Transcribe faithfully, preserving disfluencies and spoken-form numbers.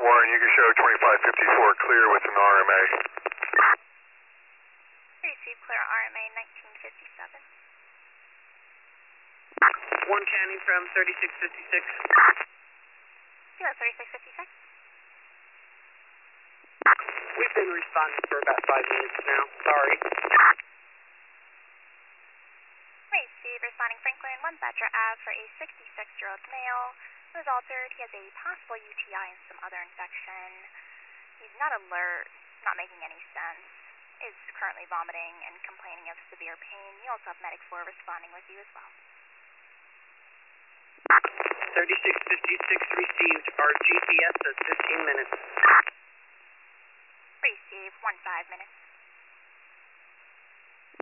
Warren, you can show twenty-five fifty-four clear with an R M A. Receive clear R M A nineteen fifty-seven. Warren County from thirty-six fifty-six. Kilo thirty-six fifty-six. We've been responding for about five minutes now. Sorry. Receive responding Franklin, one Badger Ave for a sixty-six-year-old male who is altered. He has a possible U T I and some other infection. He's not alert, not making any sense. Is currently vomiting and complaining of severe pain. You also have Medic four responding with you as well. thirty-six fifty-six received. Our G P S says fifteen minutes. Receive one five minutes.